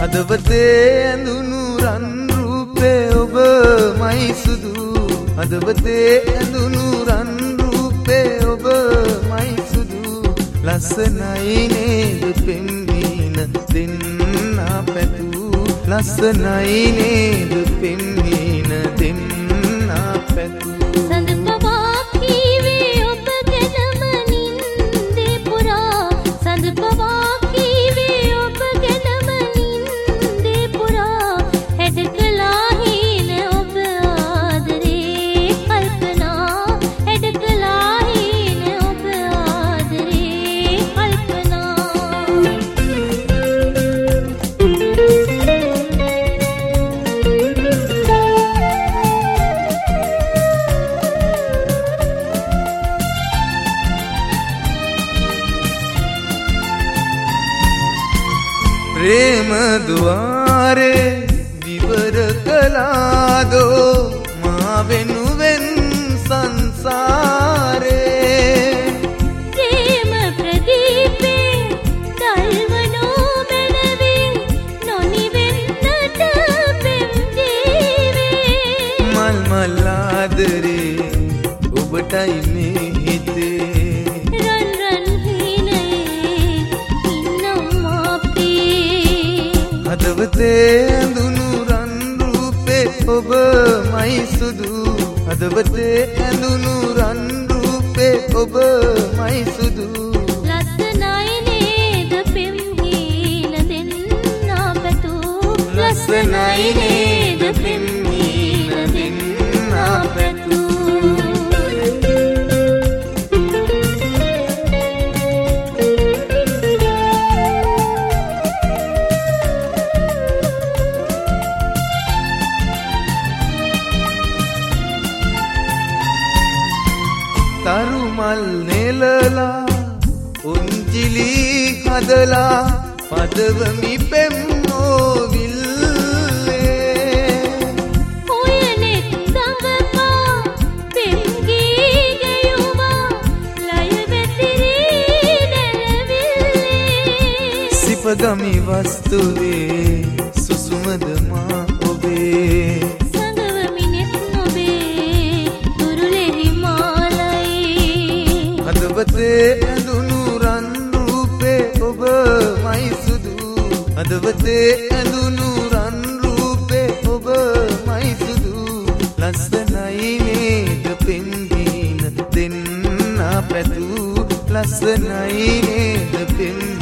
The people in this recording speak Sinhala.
හදවතේ ඇඳුණු රන් රූපේ ඔබ මයි සුදු හදවතේ ඇඳුණු රන් රූපේ ඔබ මයි සුදු ලස්සනයි නේද පෙම්වීන දෙන්නා පැතු ලස්සනයි නේද පෙම්වීන දෙන්නා පැතු සඳ පවා කීවේ ඔබ ගැනම නින්දේ පුරා සඳ පවා කීවේ ඔබ ගැනම නින්දේ පුරා හැඩ කළා හීන ඔබ ආදරේ කල්පනා හැඩ කළා හීන ඔබ ආදරේ කල්පනා प्रेम द्वारे विवर कलादो माँ वेनुवेन संसारे प्रेम प्रदीपे दल्वनो मेनवे नोनिवेन्नट पेम्देवे मल मलादरे ඔබටයි මේ හිතේ රන් රන් හීනයේ ඉන්නම් අපේ හදවතේ ඇඳුණු රන් රූපේ ඔබ මයි සුදු හදවතේ ඇඳුණු රන් රූපේ ඔබ මයි සුදු ලස්සනයි නේද පෙම්හීන දෙන්නා පැතු ලස්සනයි නේද පෙම්වීන දෙන්නා පැතු තරුමල් නෙලලා උන්ජිලි හදලා පදවමි පෙම්මෝවිල්ලේ හොයනෙත් දඟපා පෙම්ගී ගෙයුවා ලය වැතිරී නැරවිල්ලේ සිපගමි වස්තුවේ සුසුමද මා ඔබේ සඳවමිනෙත් නොබේ තුරුලෙහි මාලයි හදවතේ ඇඳුණු රන් රූපේ ඔබ මයි සුදු හදවතේ ඇඳුණු රන් රූපේ ඔබ මයි සුදු ලස්සනයි නේද පෙම්වීන දෙන්නා පැතු ලස්සනයි නේද පෙම්